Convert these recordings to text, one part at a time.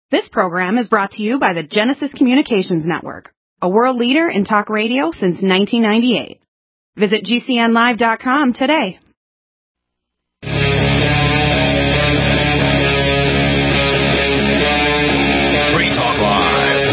This program is brought to you by the Genesis Communications Network, a world leader in talk radio since 1998. Visit GCNlive.com today. Free Talk Live.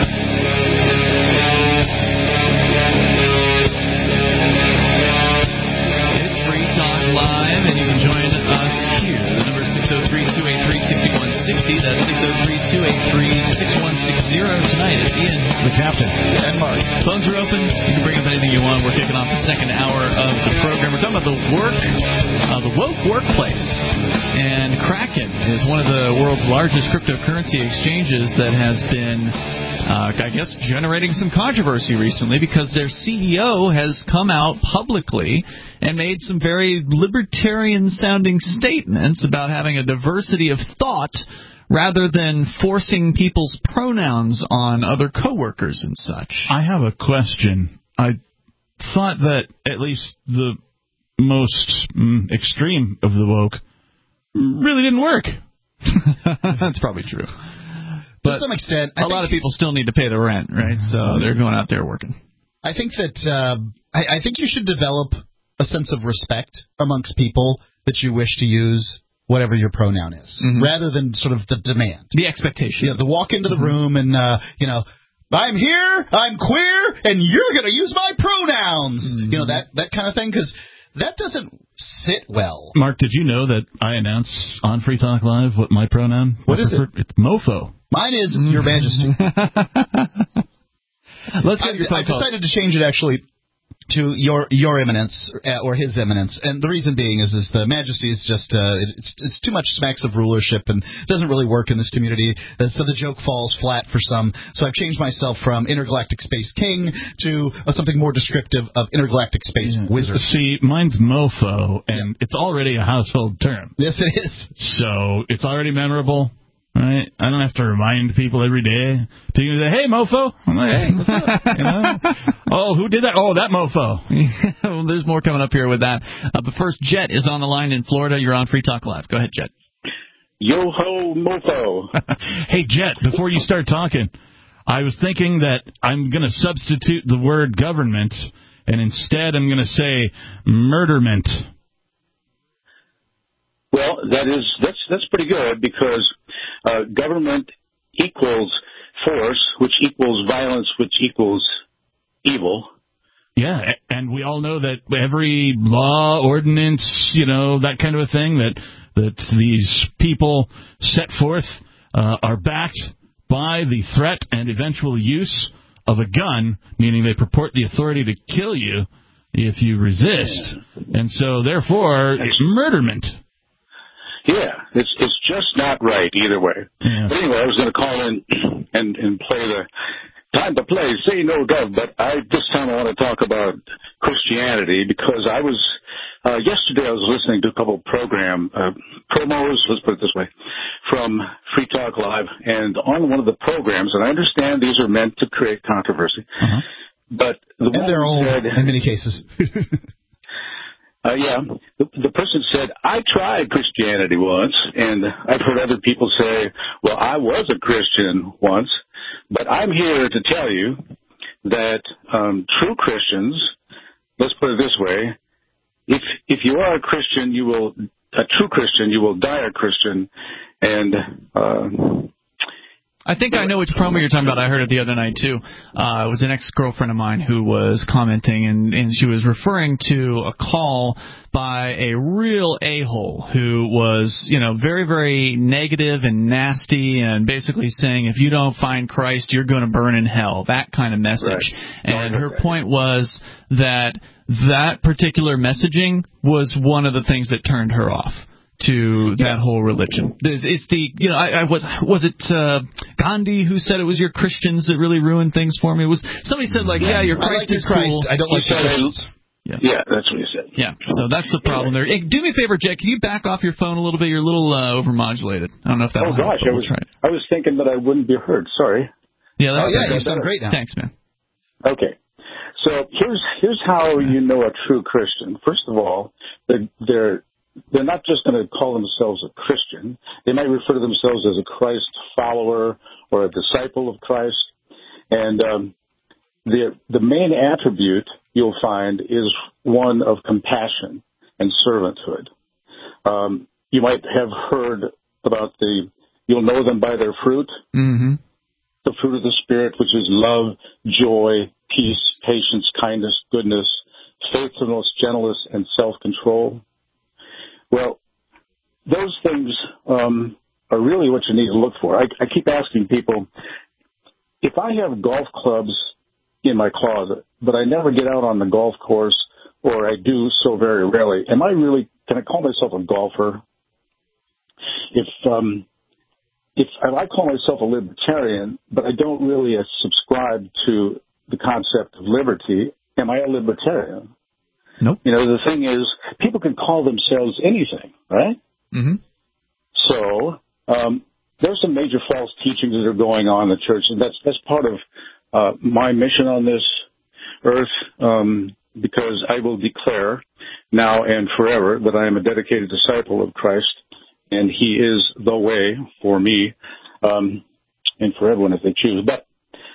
It's Free Talk Live, and you can join us here. The number is 603-283-6160. That's 603-283-6160. Tonight, it's Ian, the captain, and Mark. Phones are open. You can bring up anything you want. We're kicking off the second hour of the program. We're talking about the woke workplace. And Kraken is one of the world's largest cryptocurrency exchanges that has been, generating some controversy recently because their CEO has come out publicly and made some very libertarian-sounding statements about having a diversity of thought rather than forcing people's pronouns on other coworkers and such. I have a question. I thought that at least the most extreme of the woke really didn't work. That's probably true. But to some extent, a lot of people still need to pay the rent, right? So they're going out there working. I think that I think you should develop a sense of respect amongst people that you wish to use whatever your pronoun is, rather than sort of the demand. The expectation. Yeah, the walk into the room and, I'm here, I'm queer, and you're going to use my pronouns. That kind of thing, because that doesn't sit well. Mark, did you know that I announce on Free Talk Live what my pronoun? What is it? It's mofo. Mine is Your Majesty. I've decided to change it, actually, to your Eminence or His Eminence, and the reason being is the Majesty is just it's too much smacks of rulership and doesn't really work in this community. So the joke falls flat for some. So I've changed myself from Intergalactic Space King to something more descriptive of Intergalactic Space Wizard. See, mine's mofo, and it's already a household term. Yes, it is. So it's already memorable. Right? I don't have to remind people every day. People say, "Hey, mofo." I'm like, "Hey, what's up?" Oh, who did that? Oh, that mofo. Well, there's more coming up here with that. But first, Jet is on the line in Florida. You're on Free Talk Live. Go ahead, Jet. Yo-ho, mofo. Hey, Jet, before you start talking, I was thinking that I'm going to substitute the word government, and instead I'm going to say murderment. Well, that's pretty good, because government equals force, which equals violence, which equals evil. Yeah, and we all know that every law, ordinance, that kind of a thing that these people set forth are backed by the threat and eventual use of a gun, meaning they purport the authority to kill you if you resist. Yeah. And so, therefore, it's murderment. Yeah, it's just not right either way. Yeah. But anyway, I was going to call in and play the time to play, say no gov, but this time I want to talk about Christianity, because yesterday I was listening to a couple promos, let's put it this way, from Free Talk Live, and on one of the programs, and I understand these are meant to create controversy, but they're all in many cases. The person said, I tried Christianity once, and I've heard other people say, well, I was a Christian once, but I'm here to tell you that true Christians, let's put it this way, if you are a Christian, a true Christian, you will die a Christian, and I think I know which promo you're talking about. I heard it the other night, too. It was an ex-girlfriend of mine who was commenting, and she was referring to a call by a real a-hole who was, very, very negative and nasty, and basically saying, if you don't find Christ, you're going to burn in hell, that kind of message. Right. And her point was that particular messaging was one of the things that turned her off to that whole religion. Was it Gandhi who said it was your Christians that really ruined things for me? Somebody said your Christ is cool. I don't like the Christians. Yeah, that's what he said. Yeah, so that's the problem there. Hey, do me a favor, Jack. Can you back off your phone a little bit? You're a little overmodulated. I don't know if that will help. I was thinking that I wouldn't be heard. Sorry. Yeah, you sound great now. Thanks, man. Okay. So here's how you know a true Christian. First of all, they're not just going to call themselves a Christian. They might refer to themselves as a Christ follower or a disciple of Christ. And the main attribute you'll find is one of compassion and servanthood. You might have heard about you'll know them by their fruit. Mm-hmm. The fruit of the Spirit, which is love, joy, peace, patience, kindness, goodness, faithfulness, gentleness, and self-control. Well, those things are really what you need to look for. I keep asking people, if I have golf clubs in my closet, but I never get out on the golf course, or I do so very rarely, can I call myself a golfer? If I call myself a libertarian, but I don't really subscribe to the concept of liberty, am I a libertarian? Nope. The thing is, people can call themselves anything, right? Mm-hmm. So there's some major false teachings that are going on in the church, and that's part of my mission on this earth, because I will declare now and forever that I am a dedicated disciple of Christ, and He is the way for me and for everyone if they choose. But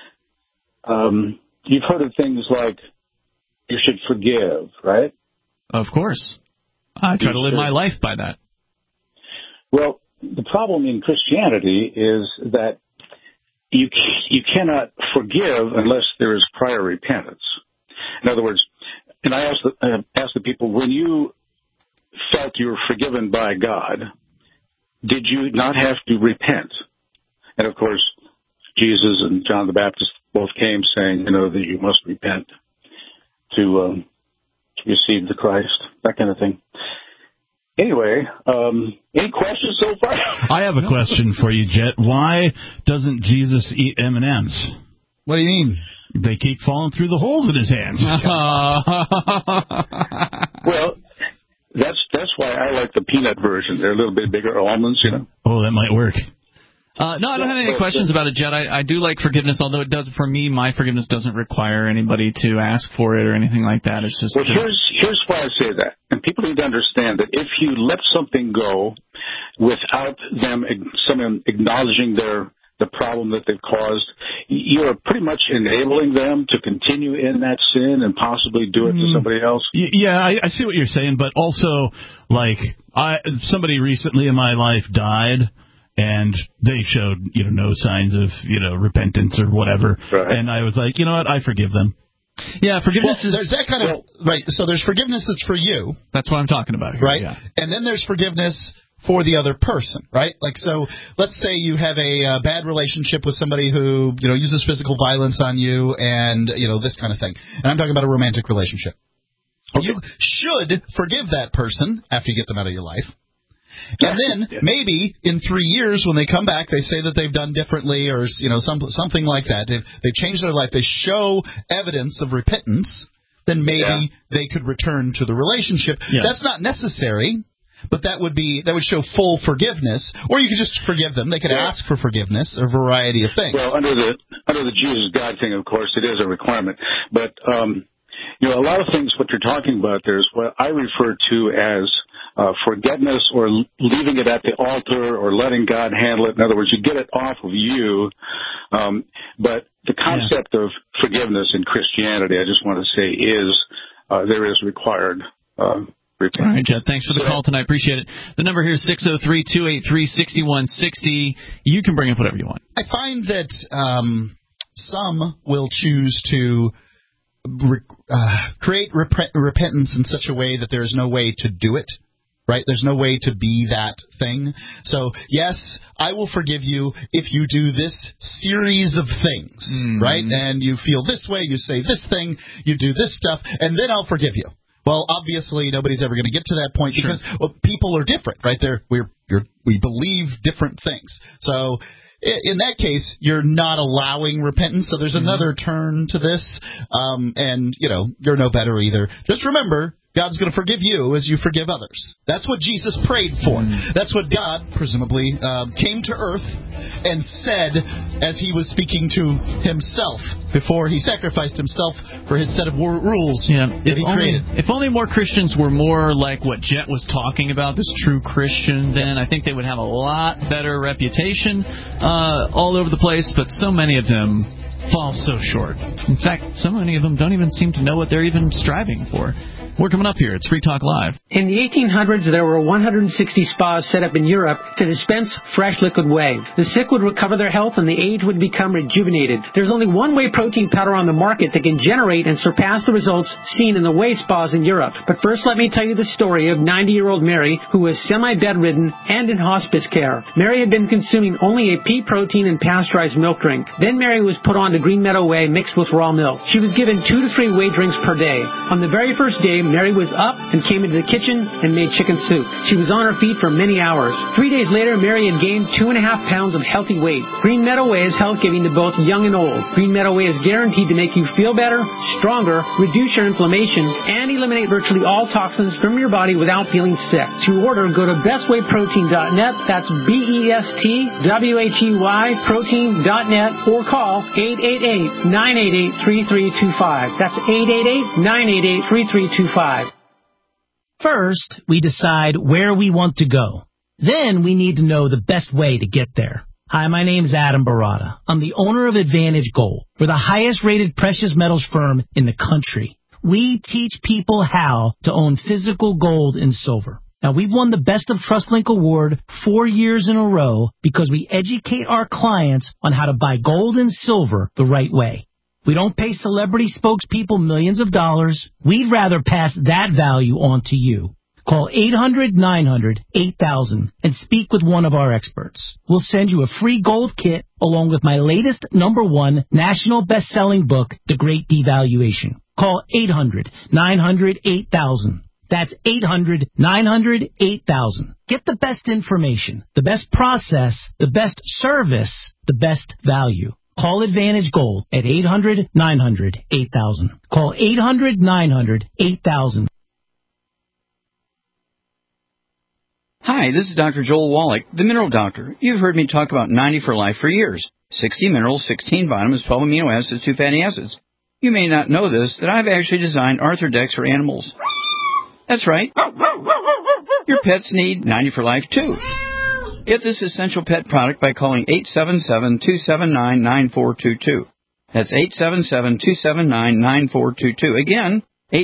you've heard of things like you should forgive, right? Of course. I try to live my life by that. Well, the problem in Christianity is that you cannot forgive unless there is prior repentance. In other words, and I ask the people, when you felt you were forgiven by God, did you not have to repent? And of course, Jesus and John the Baptist both came saying, that you must repent to receive the Christ, that kind of thing. Anyway, any questions so far? I have a question for you, Jet. Why doesn't Jesus eat M&Ms? What do you mean? They keep falling through the holes in his hands. Well, that's why I like the peanut version. They're a little bit bigger almonds, Oh, that might work. No, I don't have any questions about it, Jet. I do like forgiveness, although it does, for me, my forgiveness doesn't require anybody to ask for it or anything like that. It's just... Well, here's why I say that. And people need to understand that if you let something go without someone acknowledging the problem that they've caused, you're pretty much enabling them to continue in that sin and possibly do it to somebody else. Yeah, I see what you're saying, but also, somebody recently in my life died, and they showed, no signs of, repentance or whatever. Right. And I was like, you know what, I forgive them. Yeah, forgiveness is... There's that kind of... Right, so there's forgiveness that's for you. That's what I'm talking about here. Right? Yeah. And then there's forgiveness for the other person, right? So let's say you have a bad relationship with somebody who, uses physical violence on you and, this kind of thing. And I'm talking about a romantic relationship. Okay. You should forgive that person after you get them out of your life. And then maybe in 3 years when they come back, they say that they've done differently or, something like that. If they've changed their life, they show evidence of repentance, then maybe they could return to the relationship. Yeah. That's not necessary. But that would show full forgiveness, or you could just forgive them. They could ask for forgiveness, a variety of things. Well, under the Jesus God thing, of course, it is a requirement. But a lot of things what you're talking about there is what I refer to as forgiveness, or leaving it at the altar, or letting God handle it. In other words, you get it off of you. But the concept of forgiveness in Christianity, I just want to say, there is required. All right, Jet. Thanks for the call tonight. Appreciate it. The number here is 603-283-6160. You can bring up whatever you want. I find that some will choose to create repentance in such a way that there is no way to do it. Right? There's no way to be that thing. So, yes, I will forgive you if you do this series of things, right? And you feel this way, you say this thing, you do this stuff, and then I'll forgive you. Well, obviously, nobody's ever going to get to that point because people are different, right? We believe different things. So, in that case, you're not allowing repentance. So there's another turn to this, and you're no better either. Just remember, God's going to forgive you as you forgive others. That's what Jesus prayed for. That's what God, presumably, came to earth and said as he was speaking to himself before he sacrificed himself for his set of rules that he created. If only more Christians were more like what Jet was talking about, this true Christian, then I think they would have a lot better reputation all over the place, but so many of them fall so short. In fact, so many of them don't even seem to know what they're even striving for. We're coming up here. It's Free Talk Live. In the 1800s, there were 160 spas set up in Europe to dispense fresh liquid whey. The sick would recover their health and the aged would become rejuvenated. There's only one whey protein powder on the market that can generate and surpass the results seen in the whey spas in Europe. But first, let me tell you the story of 90-year-old Mary, who was semi-bedridden and in hospice care. Mary had been consuming only a pea protein and pasteurized milk drink. Then Mary was put on to Green Meadow Whey mixed with raw milk. She was given 2 to 3 whey drinks per day. On the very first day, Mary was up and came into the kitchen and made chicken soup. She was on her feet for many hours. 3 days later, Mary had gained 2.5 pounds of healthy weight. Green Meadow Whey is health-giving to both young and old. Green Meadow Whey is guaranteed to make you feel better, stronger, reduce your inflammation, and eliminate virtually all toxins from your body without feeling sick. To order, go to bestwayprotein.net. That's BESTWHEY protein.net or call 888-988-3325. That's 888-988-3325. First, we decide where we want to go. Then we need to know the best way to get there. Hi, my name is Adam Barada. I'm the owner of Advantage Gold. We're the highest-rated precious metals firm in the country. We teach people how to own physical gold and silver. Now, we've won the Best of TrustLink Award 4 years in a row because we educate our clients on how to buy gold and silver the right way. We don't pay celebrity spokespeople millions of dollars. We'd rather pass that value on to you. Call 800-900-8000 and speak with one of our experts. We'll send you a free gold kit along with my latest #1 national best-selling book, The Great Devaluation. Call 800-900-8000. That's 800-900-8000. Get the best information, the best process, the best service, the best value. Call Advantage Gold at 800-900-8000. Call 800-900-8000. Hi, this is Dr. Joel Wallach, the Mineral Doctor. You've heard me talk about 90 for Life for years. 60 minerals, 16 vitamins, 12 amino acids, 2 fatty acids. You may not know this, that I've actually designed Arthrodex for animals. That's right. Your pets need 90 for Life, too. Get this essential pet product by calling 877-279-9422. That's 877-279-9422. Again,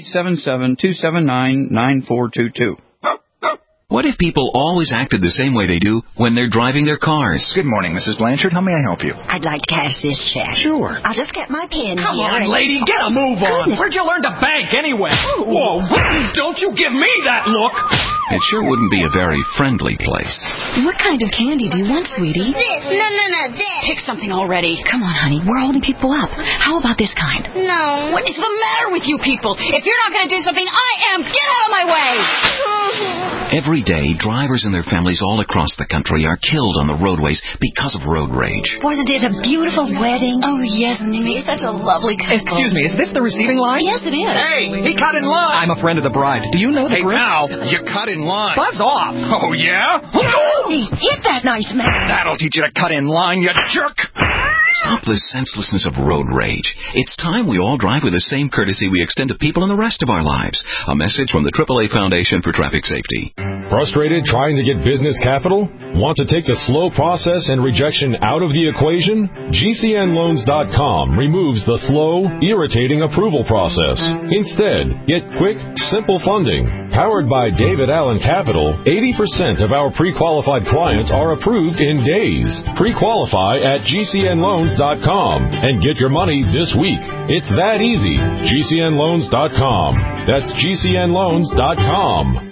877-279-9422. What if people always acted the same way they do when they're driving their cars? Good morning, Mrs. Blanchard. How may I help you? I'd like to cash this check. Sure. I'll just get my pen Come here. on, lady, get a move on. Goodness. Where'd you learn to bank anyway? Whoa, don't you give me that look. It sure wouldn't be a very friendly place. What kind of candy do you want, sweetie? This. No, this. Pick something already. Come on, honey. We're holding people up. How about this kind? No. What is the matter with you people? If you're not going to do something, I am. Get out of my way. Every day, drivers and their families all across the country are killed on the roadways because of road rage. Wasn't it a beautiful wedding? Oh, yes, Nimmy. Such a lovely couple. Excuse me, is this the receiving line? Yes, it is. Hey, he cut in line. I'm a friend of the bride. Do you know the Hey, group? pal, you cut in line. Buzz off. Oh, yeah? Hey, hit that nice man. That'll teach you to cut in line, you jerk. Stop the senselessness of road rage. It's time we all drive with the same courtesy we extend to people in the rest of our lives. A message from the AAA Foundation for Traffic Safety. Frustrated trying to get business capital? Want to take the slow process and rejection out of the equation? GCNLoans.com removes the slow, irritating approval process. Instead, get quick, simple funding. Powered by David Allen Capital, 80% of our pre-qualified clients are approved in days. Pre-qualify at GCNLoans.com and get your money this week. It's that easy. GCNLoans.com. That's GCNLoans.com.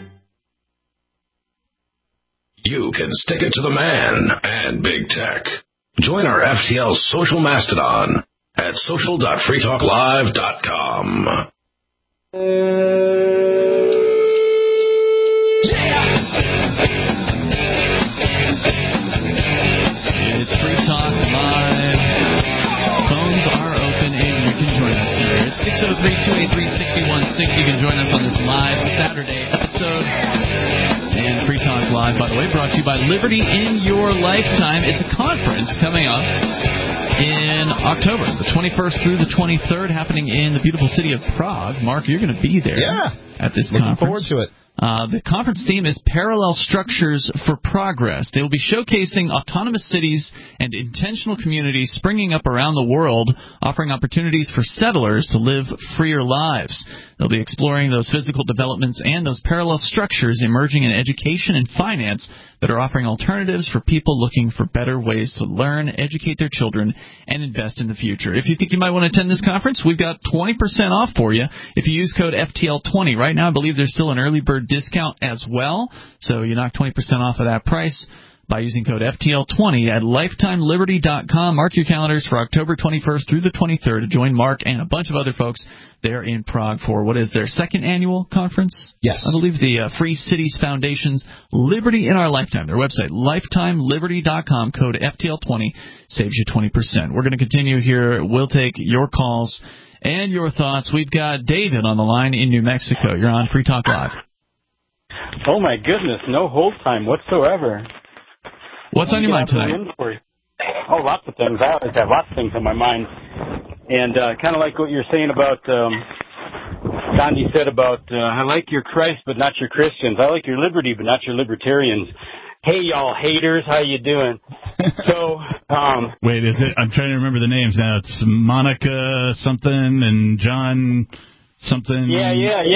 You can stick it to the man and big tech. Join our FTL social mastodon at social.freetalklive.com. It's Free Talk Live. Phones are open and you can join us here. It's 603-283-6160. You can join us on this live Saturday episode. And Free Talk Live, by the way, brought to you by Liberty in Your Lifetime. It's a conference coming up in October, the 21st through the 23rd, happening in the beautiful city of Prague. Mark, you're going to be there at this conference. Looking forward to it. The conference theme is Parallel Structures for Progress. They will be showcasing autonomous cities and intentional communities springing up around the world, offering opportunities for settlers to live freer lives. They'll be exploring those physical developments and those parallel structures emerging in education and finance that are offering alternatives for people looking for better ways to learn, educate their children, and invest in the future. If you think you might want to attend this conference, we've got 20% off for you if you use code FTL20. Right now, I believe there's still an early bird discount as well, so you knock 20% off of that price by using code FTL20 at lifetimeliberty.com. Mark your calendars for October 21st through the 23rd to join Mark and a bunch of other folks there in Prague for what is their second annual conference? Yes. I believe the Free Cities Foundation's Liberty in Our Lifetime. Their website, lifetimeliberty.com, code FTL20 saves you 20%. We're going to continue here. We'll take your calls and your thoughts. We've got David on the line in New Mexico. You're on Free Talk Live. Oh, my goodness. No hold time whatsoever. What's on your mind tonight? Oh, lots of things. I always have lots of things on my mind. And kind of like what you're saying about, Gandhi said about, I like your Christ, but not your Christians. I like your liberty, but not your libertarians. Hey, y'all haters, how you doing? So, wait, is it? I'm trying to remember the names now. It's Monica something and John something. Yeah.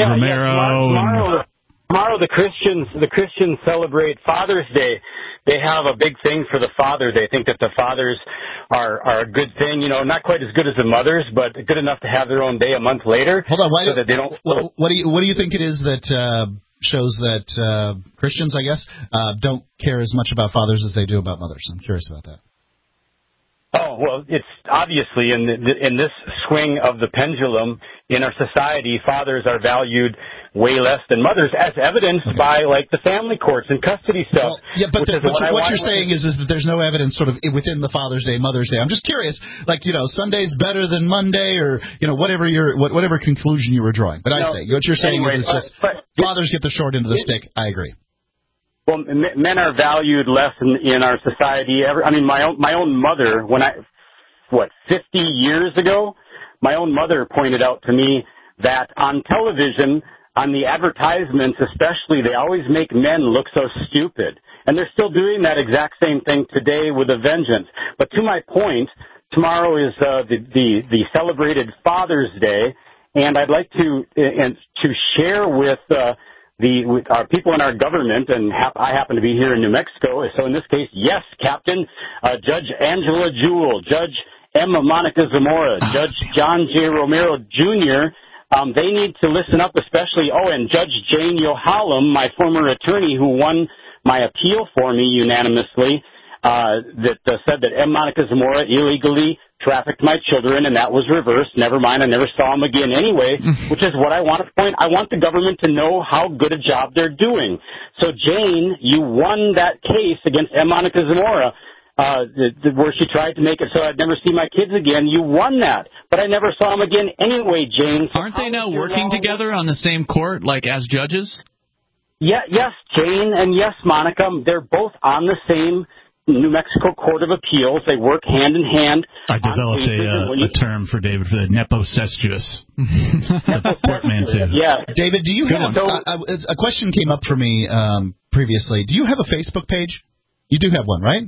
Romero. Tomorrow the Christians celebrate Father's Day. They have a big thing for the father. They think that the fathers are a good thing, you know, not quite as good as the mothers, but good enough to have their own day a month later. Hold on, so that they don't. What do you think it is that shows that Christians, I guess, don't care as much about fathers as they do about mothers? I'm curious about that. Oh, well, it's obviously in this swing of the pendulum in our society, fathers are valued way less than mothers, as evidenced by, like, the family courts and custody stuff. Well, yeah, but what you're saying is that there's no evidence sort of within the Father's Day, Mother's Day. I'm just curious, like, you know, Sunday's better than Monday, or, you know, whatever conclusion you were drawing. But I think what you're saying is just fathers get the short end of the stick. I agree. Well, men are valued less in our society. I mean, my own mother, 50 years ago, my own mother pointed out to me that on television, on the advertisements especially, they always make men look so stupid. And they're still doing that exact same thing today with a vengeance. But to my point, tomorrow is the celebrated Father's Day, and I'd like to share with our people in our government, and I happen to be here in New Mexico, so in this case, yes, Captain, Judge Angela Jewell, Judge M. Monica Zamora, Judge John J. Romero, Jr., they need to listen up, especially, and Judge Jane Yohalam, my former attorney who won my appeal for me unanimously, that said that M. Monica Zamora illegally trafficked my children, and that was reversed. Never mind, I never saw him again anyway, which is what I want to point. I want the government to know how good a job they're doing. So, Jane, you won that case against M. Monica Zamora, where she tried to make it so I'd never see my kids again. You won that, but I never saw them again anyway, Jane. So aren't they now working together on the same court, like as judges? Yeah, yes, Jane, and yes, Monica. They're both on the same New Mexico Court of Appeals. They work hand in hand. I developed a term for David for the nepocestuous. Portmanteau. Yeah, David, do you have a question came up for me previously? Do you have a Facebook page? You do have one, right?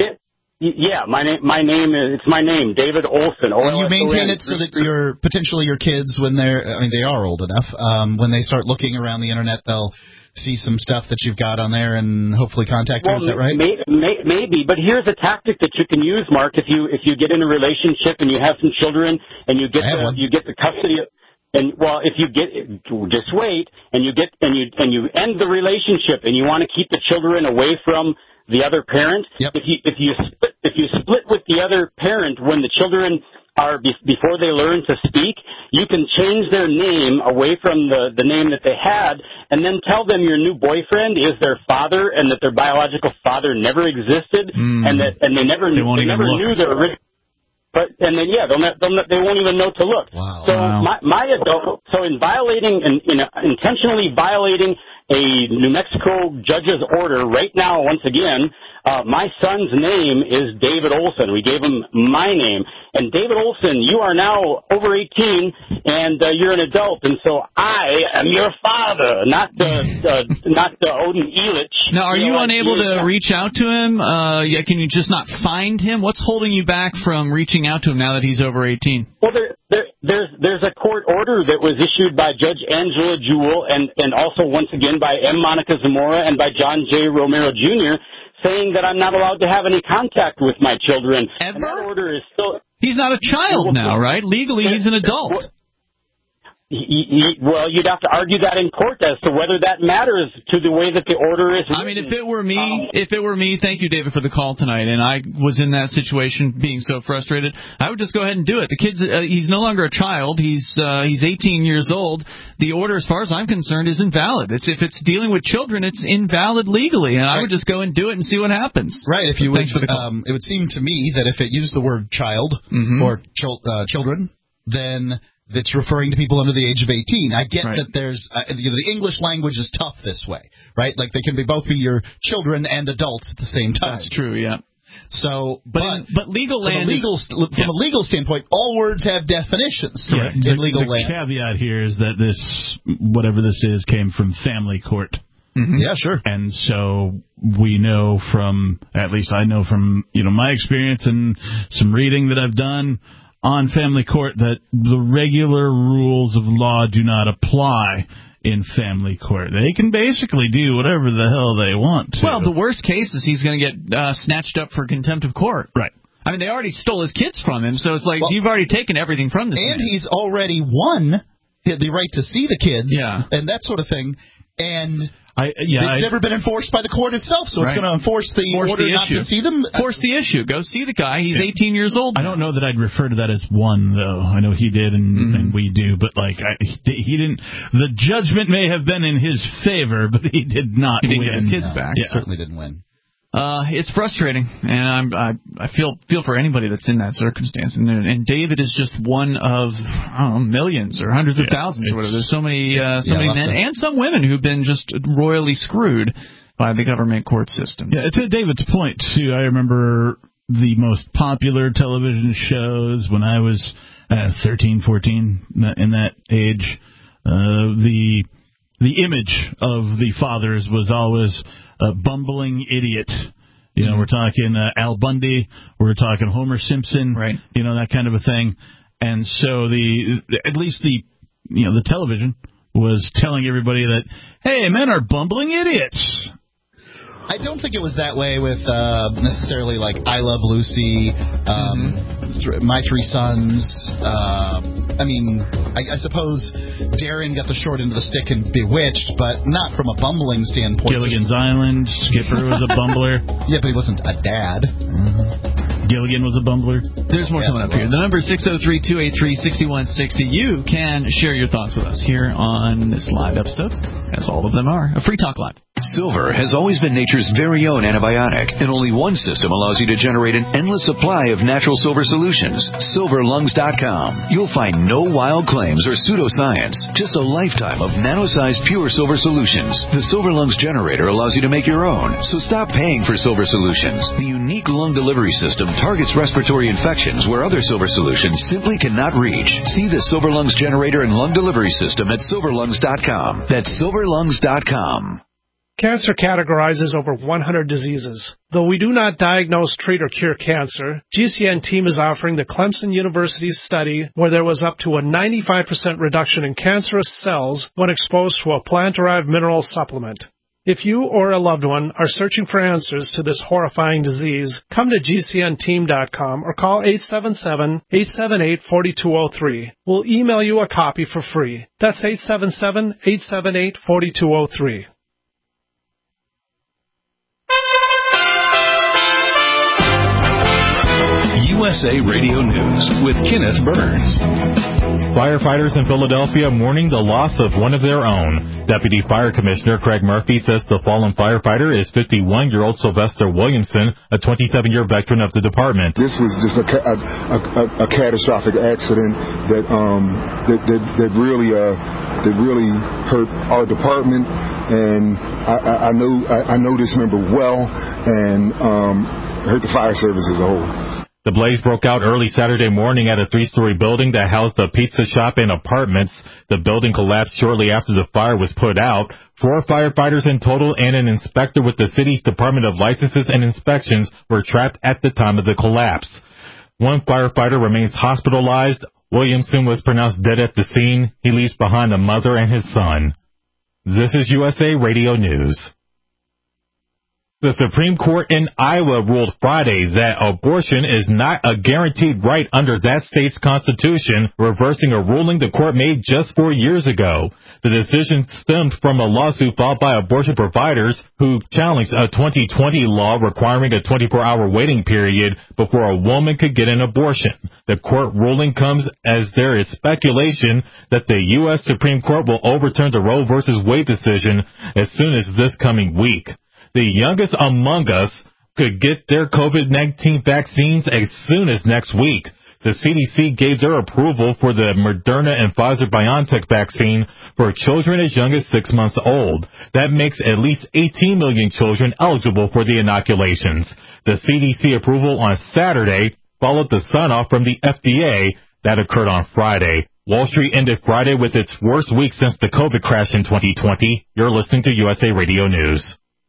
Yeah, my name is my name, David Olson. And you maintain it so that potentially your kids, when they are old enough, when they start looking around the internet, they'll see some stuff that you've got on there and hopefully contact you. Is that right? Maybe, but here's a tactic that you can use, Mark. If you get in a relationship and you have some children and you get the custody of, and if you just wait and you end the relationship and you want to keep the children away from the other parent. Yep. If you split with the other parent when the children are before they learn to speak, you can change their name away from the name that they had, and then tell them your new boyfriend is their father, and that their biological father never existed, and they never knew their original. and then they won't even know to look. Wow. So my adult, in violating intentionally violating a New Mexico judge's order right now, once again, my son's name is David Olson. We gave him my name. And David Olson, you are now over 18, and you're an adult, and so I am your father, not Odin Elich. Now, are you unable to reach out to him? Can you just not find him? What's holding you back from reaching out to him now that he's over 18? Well, there's a court order that was issued by Judge Angela Jewell and also, once again, by M. Monica Zamora and by John J. Romero, Jr., saying that I'm not allowed to have any contact with my children. Ever? And that order is still... He's not a child now, right? Legally, he's an adult. Well, you'd have to argue that in court as to whether that matters to the way that the order is written. I mean, if it were me, thank you, David, for the call tonight, and I was in that situation being so frustrated, I would just go ahead and do it. The kid's he's no longer a child. He's 18 years old. The order, as far as I'm concerned, is invalid. If it's dealing with children, it's invalid legally, and I would just go and do it and see what happens. Right. If you would, it would seem to me that if it used the word child or children, then that's referring to people under the age of 18. I get that there's, the English language is tough this way, right? Like they can both be your children and adults at the same time. That's true, yeah. So, but legal land from a legal standpoint, all words have definitions in legal land. The caveat here is that whatever this is, came from family court. Mm-hmm. Yeah, sure. And so we know at least I know from my experience and some reading that I've done on family court, that the regular rules of law do not apply in family court. They can basically do whatever the hell they want to. Well, the worst case is he's going to get snatched up for contempt of court. Right. I mean, they already stole his kids from him, so it's like you've already taken everything from this man. And he's already won the right to see the kids and that sort of thing. And it's never been enforced by the court itself, so it's going to enforce the order not to see them. Force the issue. Go see the guy. He's 18 years old now. I don't know that I'd refer to that as one, though. I know he did and we do, but he didn't. The judgment may have been in his favor, but he did not win. He didn't get his kids back. He certainly didn't win. It's frustrating, and I feel for anybody that's in that circumstance. And David is just one of millions or hundreds of thousands or whatever. There's so many men and some women who've been just royally screwed by the government court system. Yeah, to David's point too, I remember the most popular television shows when I was 13, 14, in that age. The image of the fathers was always a bumbling idiot. We're talking Al Bundy, we're talking Homer Simpson, right? That kind of a thing. And so at least the television was telling everybody that, hey, men are bumbling idiots. I don't think it was that way with necessarily like I Love Lucy, My Three Sons. I suppose Darren got the short end of the stick in Bewitched, but not from a bumbling standpoint. Gilligan's Island, Skipper was a bumbler. Yeah, but he wasn't a dad. Gilligan was a bumbler. There's more coming up here. The number is 603-283-6160. You can share your thoughts with us here on this live episode, as all of them are. A Free Talk Live. Silver has always been nature's very own antibiotic, and only one system allows you to generate an endless supply of natural silver solutions. SilverLungs.com. You'll find no wild claims or pseudoscience, just a lifetime of nano-sized pure silver solutions. The Silver Lungs generator allows you to make your own, so stop paying for silver solutions. The unique lung delivery system targets respiratory infections where other silver solutions simply cannot reach. See the Silver Lungs generator and lung delivery system at SilverLungs.com. That's SilverLungs.com. Cancer categorizes over 100 diseases. Though we do not diagnose, treat, or cure cancer, GCN team is offering the Clemson University study where there was up to a 95% reduction in cancerous cells when exposed to a plant-derived mineral supplement. If you or a loved one are searching for answers to this horrifying disease, come to GCNteam.com or call 877-878-4203. We'll email you a copy for free. That's 877-878-4203. USA Radio News with Kenneth Burns. Firefighters in Philadelphia mourning the loss of one of their own. Deputy Fire Commissioner Craig Murphy says the fallen firefighter is 51-year-old Sylvester Williamson, a 27-year veteran of the department. This was just a catastrophic accident that really hurt our department, and I know this member well, and hurt the fire service as a whole. The blaze broke out early Saturday morning at a 3-story building that housed a pizza shop and apartments. The building collapsed shortly after the fire was put out. 4 firefighters in total and an inspector with the city's Department of Licenses and Inspections were trapped at the time of the collapse. One firefighter remains hospitalized. Williamson was pronounced dead at the scene. He leaves behind a mother and his son. This is USA Radio News. The Supreme Court in Iowa ruled Friday that abortion is not a guaranteed right under that state's constitution, reversing a ruling the court made just 4 years ago. The decision stemmed from a lawsuit filed by abortion providers who challenged a 2020 law requiring a 24-hour waiting period before a woman could get an abortion. The court ruling comes as there is speculation that the U.S. Supreme Court will overturn the Roe v. Wade decision as soon as this coming week. The youngest among us could get their COVID-19 vaccines as soon as next week. The CDC gave their approval for the Moderna and Pfizer-BioNTech vaccine for children as young as 6 months old. That makes at least 18 million children eligible for the inoculations. The CDC approval on Saturday followed the sign-off from the FDA that occurred on Friday. Wall Street ended Friday with its worst week since the COVID crash in 2020. You're listening to USA Radio News.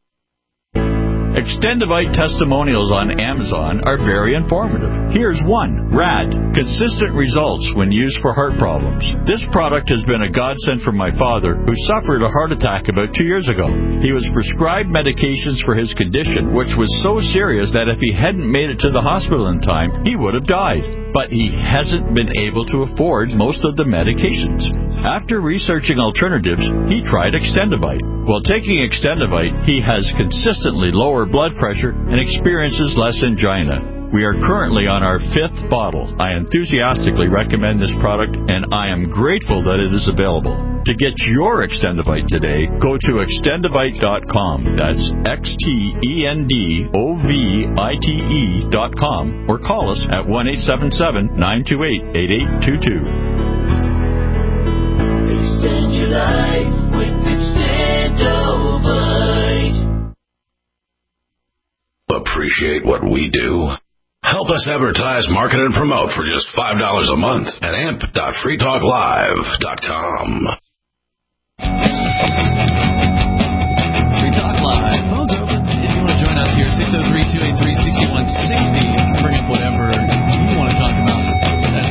Extendivite testimonials on Amazon are very informative. Here's one. RAD. Consistent results when used for heart problems. This product has been a godsend for my father, who suffered a heart attack about 2 years ago. He was prescribed medications for his condition, which was so serious that if he hadn't made it to the hospital in time, he would have died. But he hasn't been able to afford most of the medications. After researching alternatives, he tried Extendivite. While taking Extendivite, he has consistently lower blood pressure and experiences less angina. We are currently on our 5th bottle. I enthusiastically recommend this product, and I am grateful that it is available. To get your Extendivite today, go to Extendivite.com. That's XTENDOVITE.com, or call us at 1-877-928-8822. Extend your life with Extendovite. Appreciate what we do? Help us advertise, market, and promote for just $5 a month at amp.freetalklive.com. Free Talk Live. Phone's open. If you want to join us here, 603-283-6160. Bring up whatever you want to talk about. That's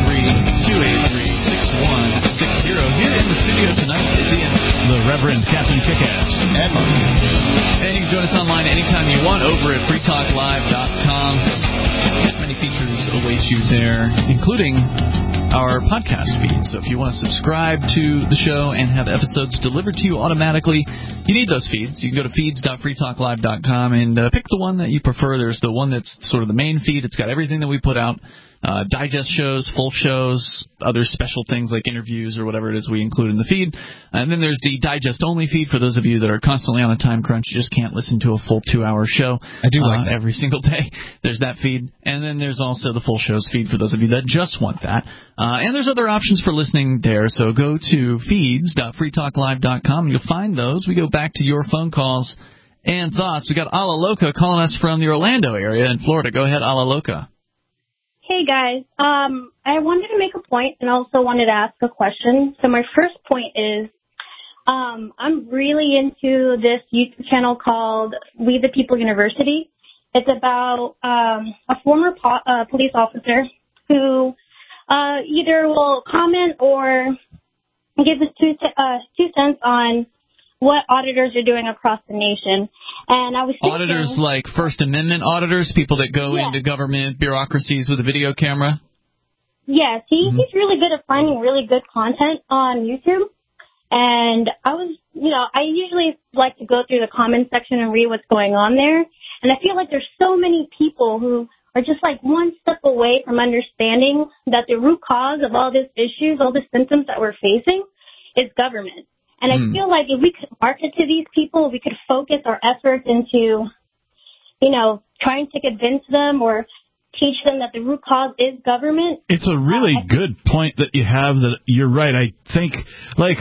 603-283-6160. Here in the studio tonight is Ian, the Reverend Captain Kickass. And you can join us online anytime you want over at freetalklive.com. Many features await you there, including our podcast feed. So if you want to subscribe to the show and have episodes delivered to you automatically, you need those feeds. You can go to feeds.freetalklive.com and pick the one that you prefer. There's the one that's sort of the main feed. It's got everything that we put out. Digest shows, full shows, other special things like interviews or whatever it is we include in the feed. And then there's the digest-only feed for those of you that are constantly on a time crunch. You just can't listen to a full 2-hour show. I do like that. Every single day. There's that feed. And then there's also the full shows feed for those of you that just want that. And there's other options for listening there. So go to feeds.freetalklive.com and you'll find those. We go back to your phone calls and thoughts. We got Ala Loca calling us from the Orlando area in Florida. Go ahead, Ala Loca. Hey, guys. I wanted to make a point and also wanted to ask a question. So my first point is I'm really into this YouTube channel called We the People University. It's about a former police officer who either will comment or give his two cents on what auditors are doing across the nation. And I was thinking, auditors like First Amendment auditors, people that go into government bureaucracies with a video camera? Yes, he's really good at finding really good content on YouTube. And I usually like to go through the comment section and read what's going on there. And I feel like there's so many people who are just like one step away from understanding that the root cause of all these issues, all the symptoms that we're facing, is government. And I feel like if we could market to these people, we could focus our efforts into, trying to convince them or teach them that the root cause is government. It's a really good point that you have. That you're right. I think, like,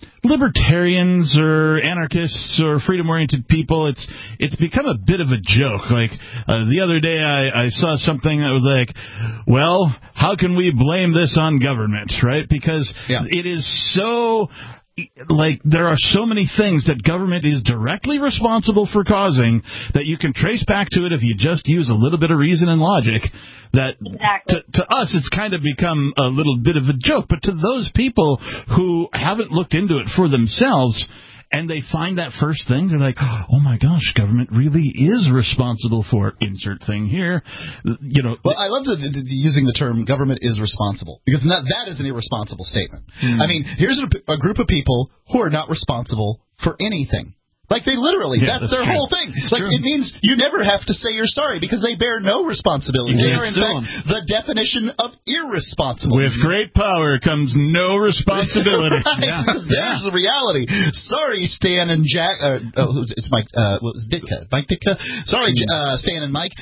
libertarians or anarchists or freedom-oriented people, it's become a bit of a joke. Like, the other day I saw something that was like, well, how can we blame this on government, right? Because it is so... Like, there are so many things that government is directly responsible for causing that you can trace back to it if you just use a little bit of reason and logic. That to us, it's kind of become a little bit of a joke. But to those people who haven't looked into it for themselves, and they find that first thing, they're like, oh my gosh, government really is responsible for insert thing here. Well, I love using the term government is responsible, because that is an irresponsible statement. I mean, here's a group of people who are not responsible for anything. Like, they literally, that's their whole thing. It means you never have to say you're sorry because they bear no responsibility. They are, in fact, the definition of irresponsible. With great power comes no responsibility. There's the reality. Sorry, Stan and Jack. It's Mike. What was Ditka? Mike Ditka? Sorry, Stan and Mike.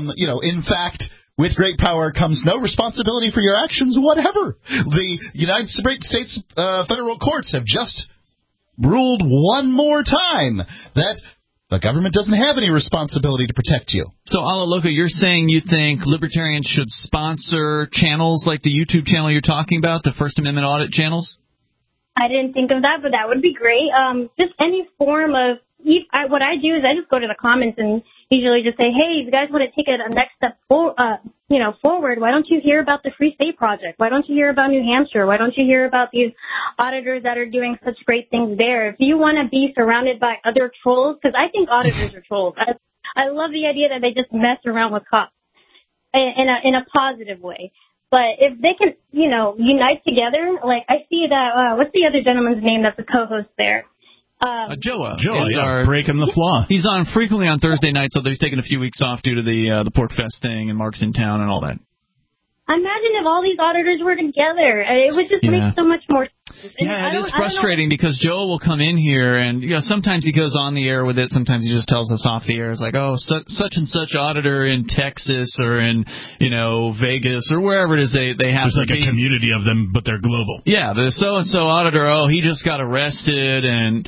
In fact, with great power comes no responsibility for your actions, whatever. The United States federal courts have just ruled one more time that the government doesn't have any responsibility to protect you. So, Ala Loca, you're saying you think libertarians should sponsor channels like the YouTube channel you're talking about, the First Amendment audit channels? I didn't think of that, but that would be great. Just any form of... what I do is I just go to the comments and usually just say, hey, if you guys want to take it a next step forward, why don't you hear about the Free State Project? Why don't you hear about New Hampshire? Why don't you hear about these auditors that are doing such great things there? If you want to be surrounded by other trolls, because I think auditors are trolls. I love the idea that they just mess around with cops in a positive way. But if they can, unite together, like I see that, what's the other gentleman's name that's the co-host there? Joa. Breaking the flaw. He's on frequently on Thursday nights, although he's taking a few weeks off due to the Pork Fest thing and Mark's in town and all that. Imagine if all these auditors were together. It would just make so much more sense. Yeah, it is frustrating because Joel will come in here and sometimes he goes on the air with it, sometimes he just tells us off the air. It's like, oh, such and such auditor in Texas or in Vegas or wherever it is they have. There's like a community of them, but they're global. Yeah, the so and so auditor. Oh, he just got arrested and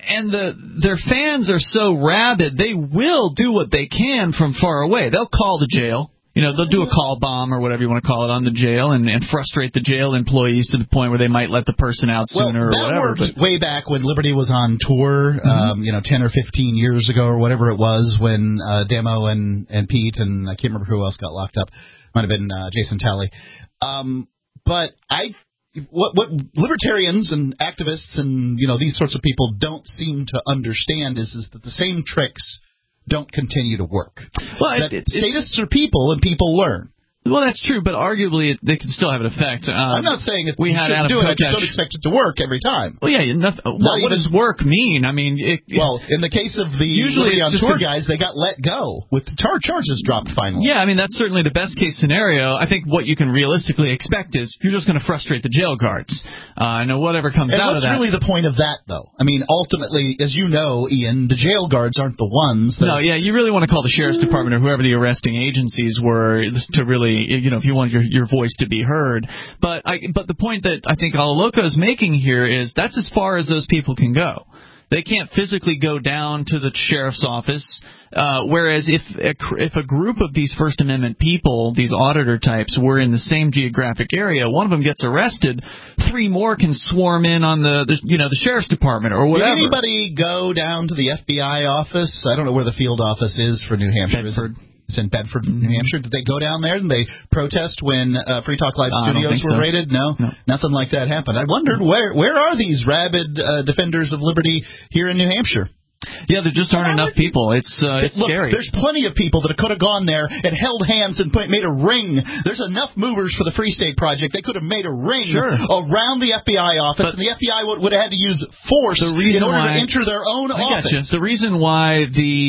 their fans are so rabid they will do what they can from far away. They'll call the jail. They'll do a call bomb or whatever you want to call it on the jail and frustrate the jail employees to the point where they might let the person out sooner or whatever. That worked way back when Liberty was on tour, 10 or 15 years ago or whatever it was when Demo and Pete and I can't remember who else got locked up. Might have been Jason Talley. But what libertarians and activists and these sorts of people don't seem to understand is that the same tricks don't continue to work. Well, statists are people, and people learn. Well, that's true, but arguably they can still have an effect. I'm not saying you shouldn't do it. I just don't expect it to work every time. Well, yeah. What does work mean? I mean, in the case of the usually on tour guys, they got let go with the charges dropped finally. Yeah, I mean that's certainly the best case scenario. I think what you can realistically expect is you're just going to frustrate the jail guards. Whatever comes out of that. What's really the point of that, though? I mean, ultimately, as you know, Ian, the jail guards aren't the ones. You really want to call the sheriff's department or whoever the arresting agencies were to really. If you want your voice to be heard. But the point that I think Ala Loca is making here is that's as far as those people can go. They can't physically go down to the sheriff's office, whereas if a group of these First Amendment people, these auditor types, were in the same geographic area, one of them gets arrested, 3 more can swarm in on the sheriff's department or whatever. Did anybody go down to the FBI office? I don't know where the field office is for New Hampshire. Bedford. It's in Bedford, New Hampshire. Did they go down there and they protest when Free Talk Live studios were raided? No, nothing like that happened. I wondered where are these rabid defenders of liberty here in New Hampshire? Yeah, there just aren't enough people. It's scary. There's plenty of people that could have gone there and held hands and made a ring. There's enough movers for the Free State Project. They could have made a ring around the FBI office, and the FBI would have had to use force in order to enter their own office. The reason why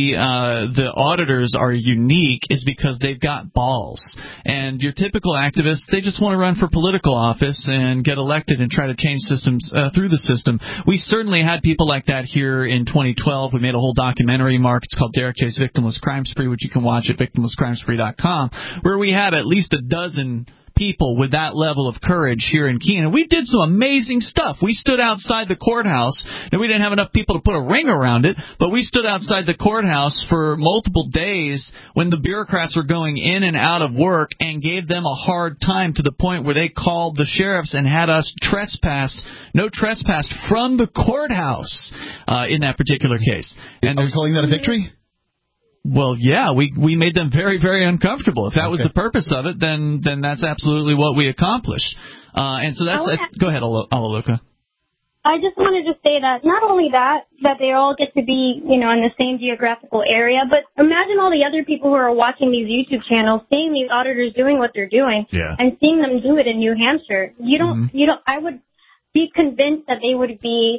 the auditors are unique is because they've got balls. And your typical activists, they just want to run for political office and get elected and try to change systems through the system. We certainly had people like that here in 2012. We made a whole documentary, Mark. It's called Derek Chase Victimless Crime Spree, which you can watch at victimlesscrimespree.com, where we had at least a dozen people with that level of courage here in Keene. And we did some amazing stuff. We stood outside the courthouse, and we didn't have enough people to put a ring around it, but we stood outside the courthouse for multiple days when the bureaucrats were going in and out of work and gave them a hard time to the point where they called the sheriffs and had us no trespass from the courthouse in that particular case. And are we calling that a victory? Well, yeah, we made them very, very uncomfortable. If that was the purpose of it, then that's absolutely what we accomplished. And so that's go ahead, Alaloka. I just wanted to say that not only that they all get to be, in the same geographical area, but imagine all the other people who are watching these YouTube channels, seeing these auditors doing what they're doing, and seeing them do it in New Hampshire. I would be convinced that they would be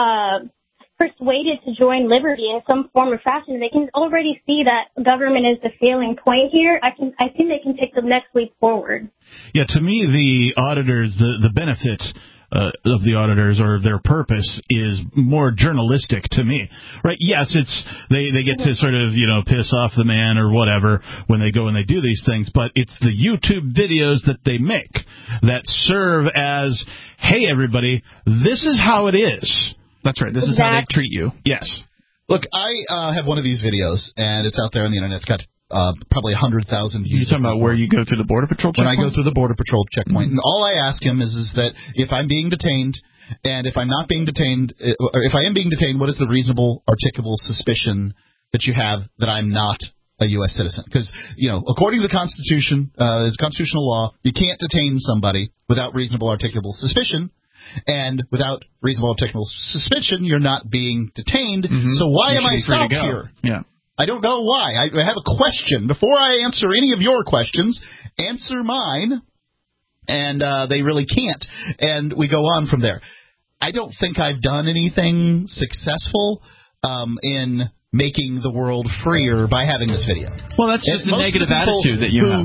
persuaded to join Liberty in some form or fashion. They can already see that government is the failing point here. I think they can take the next leap forward. Yeah, to me, the auditors, the benefit of the auditors or their purpose is more journalistic to me, right? Yes, it's they get to sort of piss off the man or whatever when they go and they do these things, but it's the YouTube videos that they make that serve as, hey, everybody, this is how it is. That's right. This is how they treat you. Yes. Look, I have one of these videos, and it's out there on the internet. It's got probably 100,000 views. You're talking about where you go through the Border Patrol checkpoint? When I go through the Border Patrol checkpoint. And all I ask him is that if I'm being detained, and if I'm not being detained, or if I am being detained, what is the reasonable, articulable suspicion that you have that I'm not a U.S. citizen? Because, according to the Constitution, there's constitutional law, you can't detain somebody without reasonable, articulable suspicion. And without reasonable articulable suspicion, you're not being detained. So why am I stopped here? Yeah. I don't know why. I have a question. Before I answer any of your questions, answer mine. And they really can't. And we go on from there. I don't think I've done anything successful in making the world freer by having this video. Well, that's just a negative attitude that you have.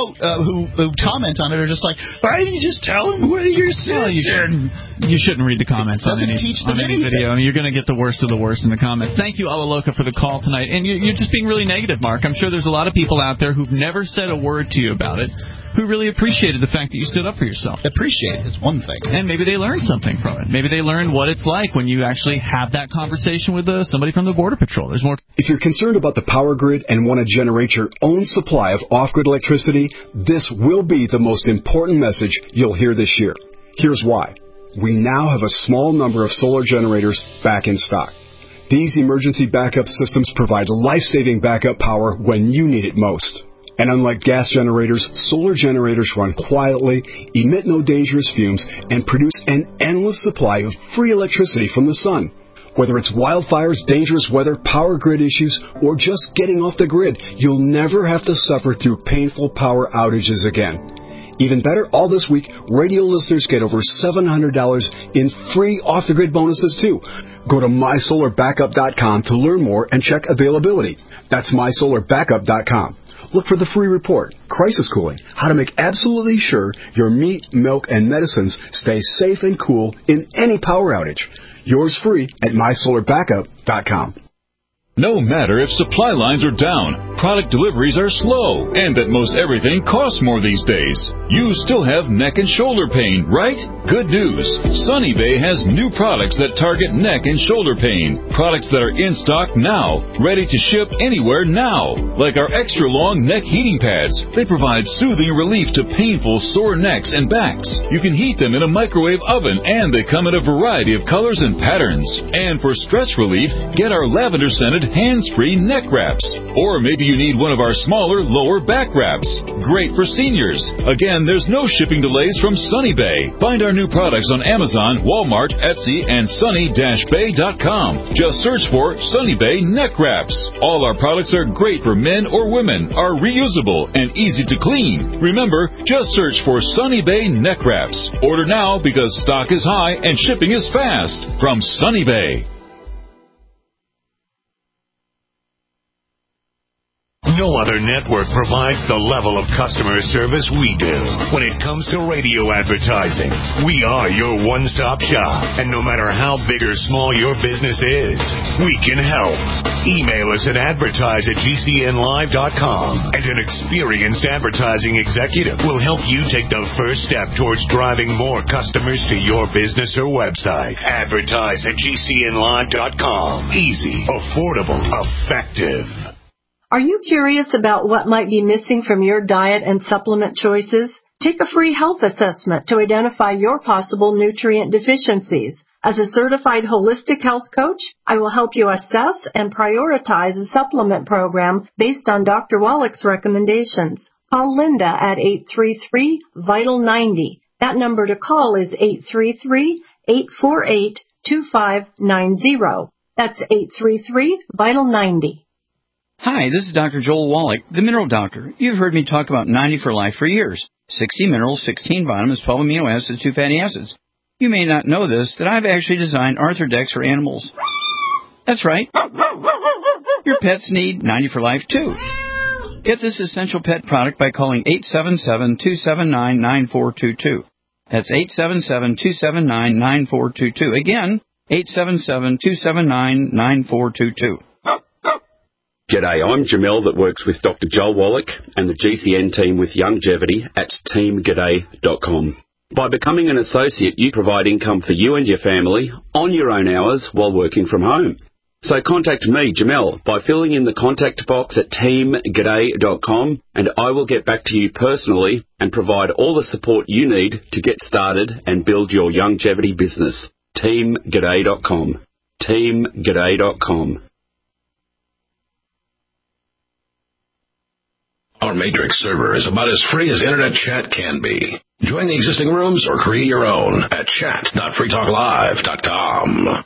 Who comment on it are just like, why don't you just tell them where you're citizen? You shouldn't read the comments on any video. I mean, you're going to get the worst of the worst in the comments. Thank you, Alaloka, for the call tonight. And you're just being really negative, Mark. I'm sure there's a lot of people out there who've never said a word to you about it, who really appreciated the fact that you stood up for yourself. Appreciate is one thing. And maybe they learned something from it. Maybe they learned what it's like when you actually have that conversation with somebody from the Border Patrol. There's more. If you're concerned about the power grid and want to generate your own supply of off-grid electricity, this will be the most important message you'll hear this year. Here's why. We now have a small number of solar generators back in stock. These emergency backup systems provide life-saving backup power when you need it most. And unlike gas generators, solar generators run quietly, emit no dangerous fumes, and produce an endless supply of free electricity from the sun. Whether it's wildfires, dangerous weather, power grid issues, or just getting off the grid, you'll never have to suffer through painful power outages again. Even better, all this week, radio listeners get over $700 in free off-the-grid bonuses, too. Go to mysolarbackup.com to learn more and check availability. That's mysolarbackup.com. Look for the free report, Crisis Cooling, how to make absolutely sure your meat, milk, and medicines stay safe and cool in any power outage. Yours free at mysolarbackup.com. No matter if supply lines are down, product deliveries are slow, and that most everything costs more these days, you still have neck and shoulder pain, right? Good news. Sunny Bay has new products that target neck and shoulder pain. Products that are in stock now, ready to ship anywhere now. Like our extra long neck heating pads. They provide soothing relief to painful sore necks and backs. You can heat them in a microwave oven, and they come in a variety of colors and patterns. And for stress relief, get our lavender scented excellent hands-free neck wraps. Or maybe you need one of our smaller lower back wraps. Great for seniors. Again, there's no shipping delays from Sunny Bay. Find our new products on Amazon, Walmart, Etsy, and sunny-bay.com. Just search for Sunny Bay neck wraps. All our products are great for men or women, are reusable, and easy to clean. Remember, just search for Sunny Bay neck wraps. Order now because stock is high and shipping is fast from Sunny Bay. No other network provides the level of customer service we do. When it comes to radio advertising, we are your one-stop shop. And no matter how big or small your business is, we can help. Email us at advertise@gcnlive.com, and an experienced advertising executive will help you take the first step towards driving more customers to your business or website. Advertise at gcnlive.com. Easy, affordable, effective. Are you curious about what might be missing from your diet and supplement choices? Take a free health assessment to identify your possible nutrient deficiencies. As a certified holistic health coach, I will help you assess and prioritize a supplement program based on Dr. Wallach's recommendations. Call Linda at 833-VITAL-90. That number to call is 833-848-2590. That's 833-VITAL-90. Hi, this is Dr. Joel Wallach, the Mineral Doctor. You've heard me talk about 90 for life for years. 60 minerals, 16 vitamins, 12 amino acids, 2 fatty acids. You may not know this, that I've actually designed Arthrodex for animals. That's right. Your pets need 90 for life, too. Get this essential pet product by calling 877-279-9422. That's 877-279-9422. Again, 877-279-9422. G'day, I'm Jamel that works with Dr. Joel Wallach and the GCN team with Longevity at teamg'day.com. By becoming an associate, you provide income for you and your family on your own hours while working from home. So contact me, Jamel, by filling in the contact box at teamg'day.com, and I will get back to you personally and provide all the support you need to get started and build your longevity business. teamg'day.com. teamg'day.com. Our Matrix server is about as free as internet chat can be. Join the existing rooms or create your own at chat.freetalklive.com.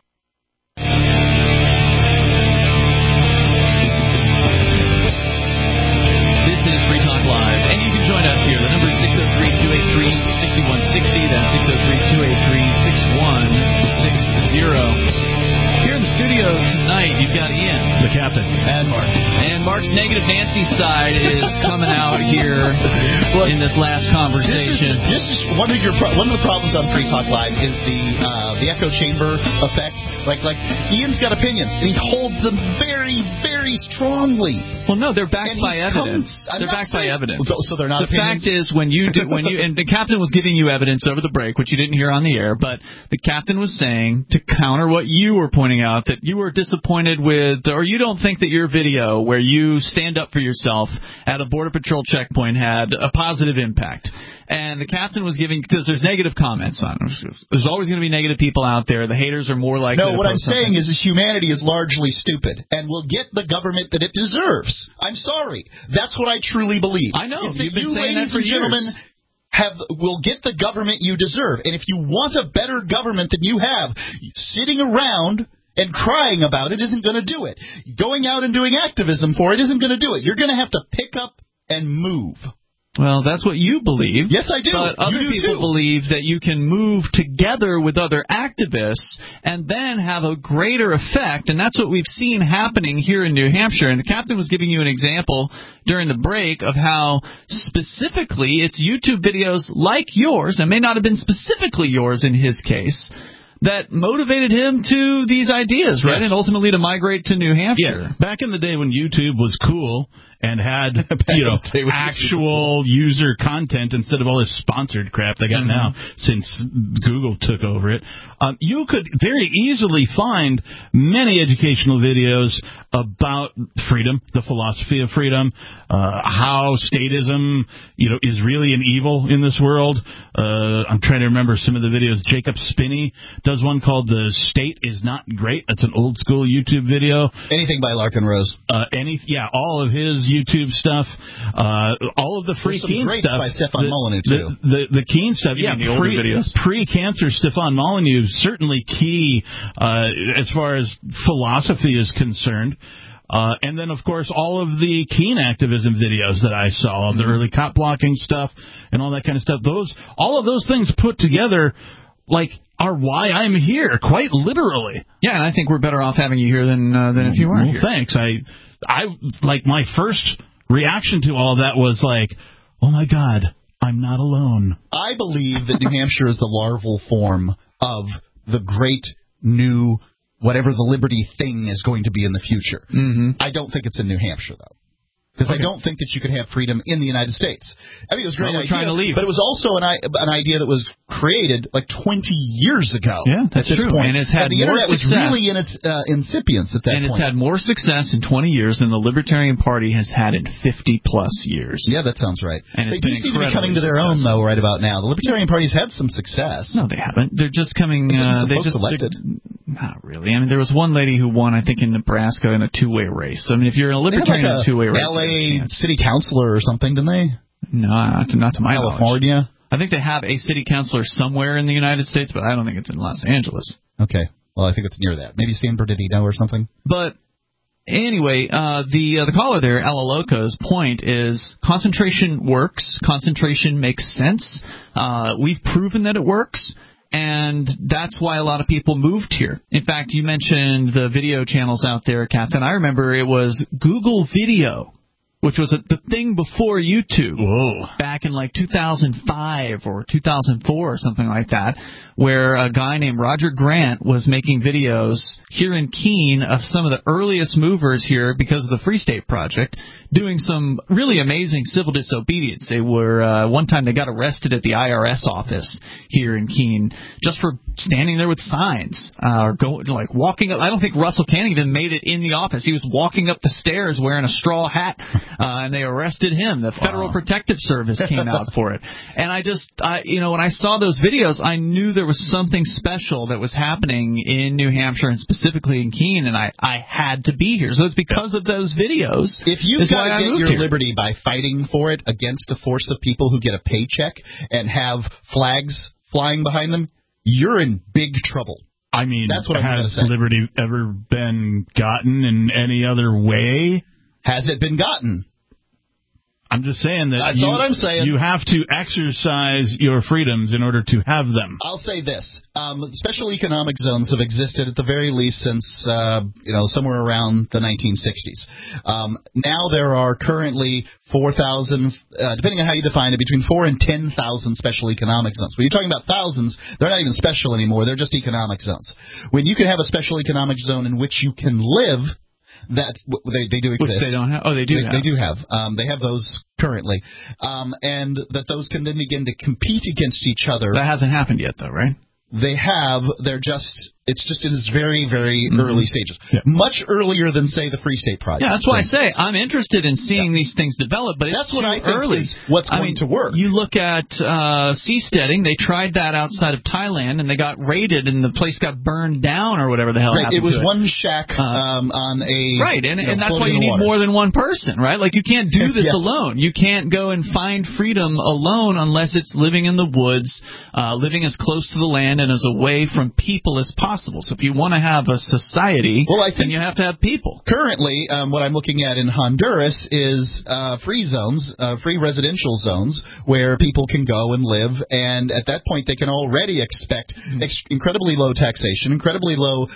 This is Free Talk Live, and you can join us here. The number is 603-283-6160. That's 603-283-6160. Here in the studio tonight, you've got Ian, the captain, and Mark. And Mark's Negative Nancy side is coming out here in this last conversation. This is one of the problems on Free Talk Live is the echo chamber effect. Like Ian's got opinions, and he holds them very, very strongly. Well, no, they're backed by evidence. They're backed by evidence. So they're not. The fact is, when you and the captain was giving you evidence over the break, which you didn't hear on the air, but the captain was saying to counter what you were pointing out, that you were disappointed with, or you don't think that your video where you stand up for yourself at a Border Patrol checkpoint had a positive impact. And the captain was giving, because there's negative comments on it. There's always going to be negative people out there. The haters are more likely. No, what I'm saying is humanity is largely stupid and will get the government that it deserves. I'm sorry. That's what I truly believe. I know. You've been saying that for years. Will get the government you deserve. And if you want a better government than you have, sitting around and crying about it isn't going to do it. Going out and doing activism for it isn't going to do it. You're going to have to pick up and move. Well, that's what you believe. Yes, I do. But other people believe that you can move together with other activists and then have a greater effect, and that's what we've seen happening here in New Hampshire. And the captain was giving you an example during the break of how specifically it's YouTube videos like yours, and may not have been specifically yours in his case, that motivated him to these ideas, right? Yes. And ultimately to migrate to New Hampshire. Yeah. Back in the day when YouTube was cool and had actual user content instead of all this sponsored crap they got now since Google took over it. You could very easily find many educational videos about freedom, the philosophy of freedom, how statism, is really an evil in this world. I'm trying to remember some of the videos. Jacob Spinney does one called "The State Is Not Great." That's an old school YouTube video. Anything by Larkin Rose. All of his YouTube stuff. All of the free Keen stuff. By Stefan Molyneux too. The Keen stuff. The older videos. Pre-cancer Stefan Molyneux certainly key as far as philosophy is concerned. And then, of course, all of the Keen activism videos that I saw, the early cop blocking stuff and all that kind of stuff. All of those things put together, are why I'm here, quite literally. Yeah, and I think we're better off having you here than if you weren't here. Thanks. I my first reaction to all of that was oh my God, I'm not alone. I believe that New Hampshire is the larval form of the great new whatever the liberty thing is going to be in the future. I don't think it's in New Hampshire, though. Because I don't think that you could have freedom in the United States. I mean, it was a great idea, trying to leave. But it was also an idea that was created 20 years ago. Yeah, that's at this true. point. And it's had the more internet success. was really in its incipience at that point. And it's had more success in 20 years than the Libertarian Party has had in 50-plus years. Yeah, that sounds right. And they do seem to be coming to their own, though, right about now. The Libertarian Party's had some success. No, they haven't. They're just coming... they just elected. Not really. I mean, there was one lady who won, I think, in Nebraska in a two-way race. I mean, if you're a Libertarian in a two-way race... L.A. city councilor or something, didn't they? No, not to my knowledge. California? I think they have a city councilor somewhere in the United States, but I don't think it's in Los Angeles. Okay. Well, I think it's near that. Maybe San Bernardino or something. But anyway, the caller there, Alaloka's point is concentration works. Concentration makes sense. We've proven that it works. And that's why a lot of people moved here. In fact, you mentioned the video channels out there, Captain. I remember it was Google Video, which was the thing before YouTube. Whoa. Back in 2005 or 2004 or something like that, where a guy named Roger Grant was making videos here in Keene of some of the earliest movers here because of the Free State Project, doing some really amazing civil disobedience. They were, one time they got arrested at the IRS office here in Keene just for standing there with signs, or walking up. I don't think Russell Cannington made it in the office. He was walking up the stairs wearing a straw hat, and they arrested him. The Federal Protective Service came out for it. And when I saw those videos, I knew there was something special that was happening in New Hampshire and specifically in Keene, and I had to be here. So it's because of those videos. If you've got to get your liberty by fighting for it against a force of people who get a paycheck and have flags flying behind them, you're in big trouble. I mean, that's what I'm going to say. Has liberty ever been gotten in any other way? Has it been gotten? I'm just saying that that's all I'm saying. You have to exercise your freedoms in order to have them. I'll say this. Special economic zones have existed at the very least since, somewhere around the 1960s. Now there are currently 4,000, depending on how you define it, between 4,000 and 10,000 special economic zones. When you're talking about thousands, they're not even special anymore. They're just economic zones. When you can have a special economic zone in which you can live, that they do exist. Which they don't have. Oh, they do. They do have. They have those currently, and that those can then begin to compete against each other. That hasn't happened yet, though, right? They have. It's just in its very, very early stages. Yeah. Much earlier than, say, the Free State Project. Yeah, that's why I say I'm interested in seeing these things develop, but that's what I think early. Is what's going to work. You look at seasteading. They tried that outside of Thailand, and they got raided, and the place got burned down or whatever the hell happened. It was one shack on a right, and that's why you need more than one person, right? Like you can't do this alone. You can't go and find freedom alone unless it's living in the woods, living as close to the land and as away from people as possible. So if you want to have a society, then you have to have people. Currently, what I'm looking at in Honduras is free zones, free residential zones, where people can go and live, and at that point they can already expect incredibly low taxation, incredibly low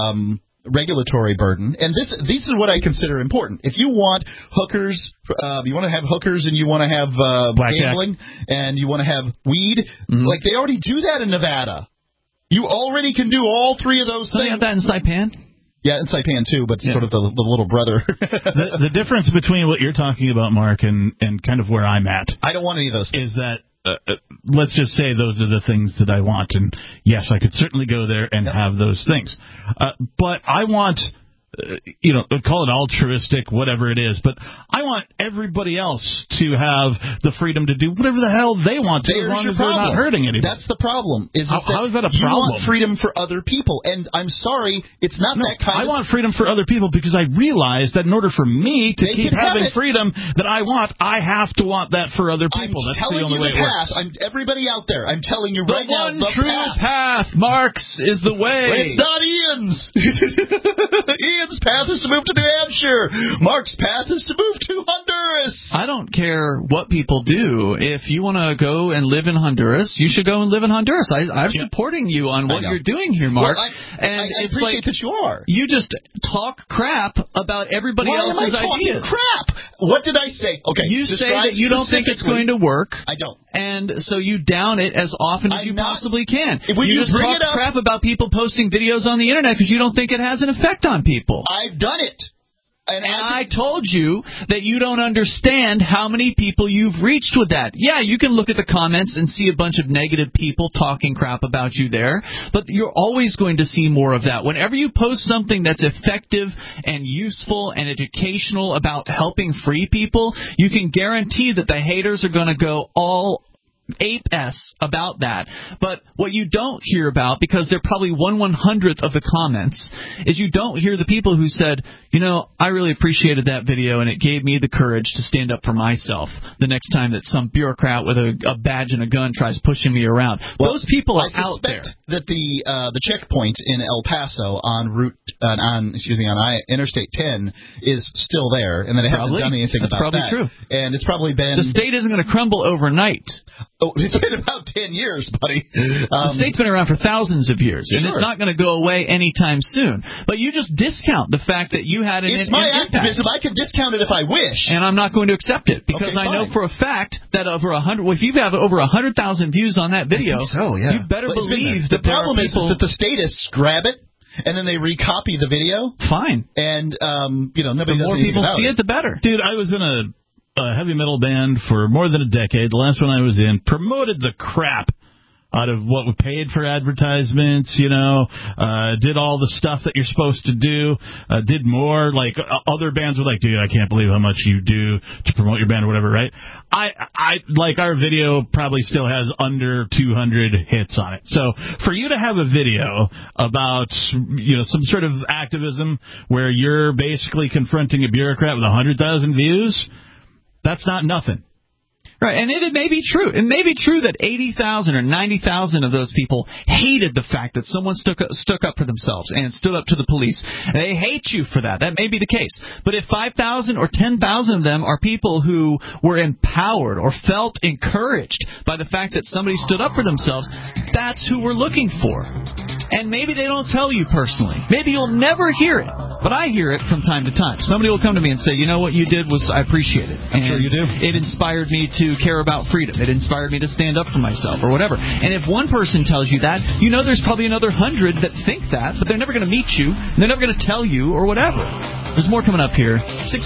regulatory burden, and this is what I consider important. If you want hookers, you want to have hookers, and you want to have gambling, and you want to have weed, like they already do that in Nevada. You already can do all three of those things. They have that in Saipan? Yeah, in Saipan too, but sort of the little brother. the difference between what you're talking about, Mark, and kind of where I'm at. I don't want any of those things. Is that let's just say those are the things that I want, and yes, I could certainly go there and have those things, but I want. Call it altruistic, whatever it is, but I want everybody else to have the freedom to do whatever the hell they want to, as long as they're not hurting anybody. That's the problem. How is that a problem? You want freedom for other people, and I'm sorry, it's not that kind I want freedom for other people because I realize that in order for me to keep having freedom that I want, I have to want that for other people. That's the only way it works. Everybody out there, I'm telling you right now, the true path. Mark's is the way. It's not Ian's. Ian's path is to move to New Hampshire. Mark's path is to move to Honduras. I don't care what people do. If you want to go and live in Honduras, you should go and live in Honduras. I'm supporting you on what you're doing here, Mark. Well, I appreciate that you are. You just talk crap about everybody else's ideas. Why am I talking crap? What did I say? Okay, you say that you don't think it's going to work. I don't. And so you down it as often as you possibly can. When you just talk crap about people posting videos on the internet because you don't think it has an effect on people. I've done it. And I told you that you don't understand how many people you've reached with that. Yeah, you can look at the comments and see a bunch of negative people talking crap about you there, but you're always going to see more of that. Whenever you post something that's effective and useful and educational about helping free people, you can guarantee that the haters are going to go all ape-s about that. But what you don't hear about, because they're probably 1/100th of the comments, is you don't hear the people who said, I really appreciated that video and it gave me the courage to stand up for myself the next time that some bureaucrat with a badge and a gun tries pushing me around. Well, those people are out there. I suspect that the checkpoint in El Paso on Interstate 10 is still there, and that it hasn't done anything about that. That's probably true. And it's probably been... The state isn't going to crumble overnight. Oh, it's been about 10 years, buddy. The state's been around for thousands of years, and it's not going to go away anytime soon. But you just discount the fact that you had an impact. It's my activism. I can discount it if I wish. And I'm not going to accept it, because I know for a fact that if you have over 100,000 views on that video, you better believe that the problem is that the statists grab it, and then they recopy the video. Fine. And, nobody the more people see it, the better. Dude, I was in a heavy metal band for more than a decade. The last one I was in promoted the crap out of what we paid for advertisements, did all the stuff that you're supposed to do, did more, like other bands were like, dude, I can't believe how much you do to promote your band or whatever, right? I like our video probably still has under 200 hits on it. So for you to have a video about, some sort of activism where you're basically confronting a bureaucrat with 100,000 views, that's not nothing. Right, and it may be true. It may be true that 80,000 or 90,000 of those people hated the fact that someone stuck up for themselves and stood up to the police. They hate you for that. That may be the case. But if 5,000 or 10,000 of them are people who were empowered or felt encouraged by the fact that somebody stood up for themselves, that's who we're looking for. And maybe they don't tell you personally. Maybe you'll never hear it. But I hear it from time to time. Somebody will come to me and say, what you did was, I appreciate it. I'm sure you do. It inspired me to care about freedom. It inspired me to stand up for myself or whatever. And if one person tells you that, there's probably another 100 that think that, but they're never going to meet you. They're never going to tell you or whatever. There's more coming up here.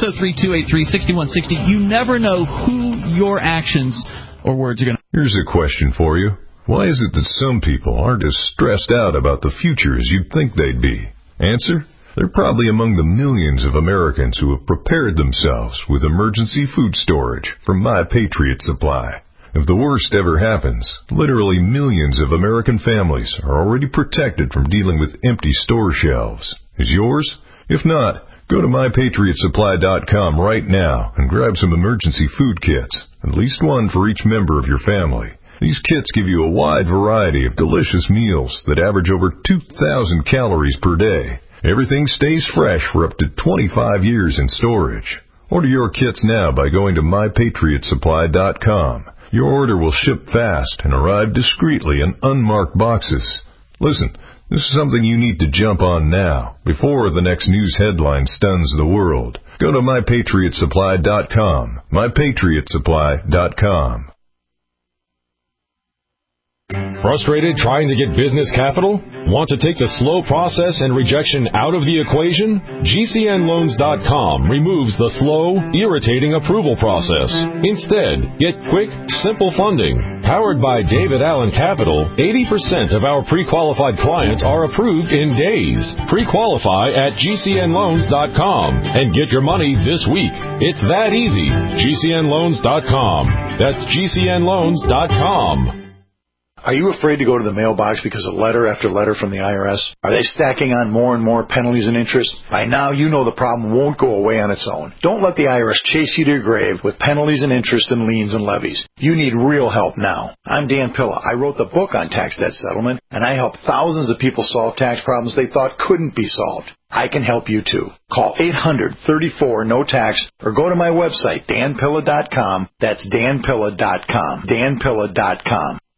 603-283-6160. You never know who your actions or words are going to... Here's a question for you. Why is it that some people aren't as stressed out about the future as you'd think they'd be? Answer? They're probably among the millions of Americans who have prepared themselves with emergency food storage from My Patriot Supply. If the worst ever happens, literally millions of American families are already protected from dealing with empty store shelves. Is yours? If not, go to MyPatriotSupply.com right now and grab some emergency food kits, at least one for each member of your family. These kits give you a wide variety of delicious meals that average over 2,000 calories per day. Everything stays fresh for up to 25 years in storage. Order your kits now by going to MyPatriotSupply.com. Your order will ship fast and arrive discreetly in unmarked boxes. Listen, this is something you need to jump on now, before the next news headline stuns the world. Go to MyPatriotSupply.com. MyPatriotSupply.com. Frustrated trying to get business capital? Want to take the slow process and rejection out of the equation? GCNloans.com removes the slow, irritating approval process. Instead, get quick, simple funding. Powered by David Allen Capital, 80% of our pre-qualified clients are approved in days. Pre-qualify at GCNloans.com and get your money this week. It's that easy. GCNloans.com. That's GCNloans.com. Are you afraid to go to the mailbox because of letter after letter from the IRS? Are they stacking on more and more penalties and interest? By now, you know the problem won't go away on its own. Don't let the IRS chase you to your grave with penalties and interest and liens and levies. You need real help now. I'm Dan Pilla. I wrote the book on tax debt settlement, and I help thousands of people solve tax problems they thought couldn't be solved. I can help you too. Call 800-34-NO-TAX or go to my website, danpilla.com. That's danpilla.com. danpilla.com.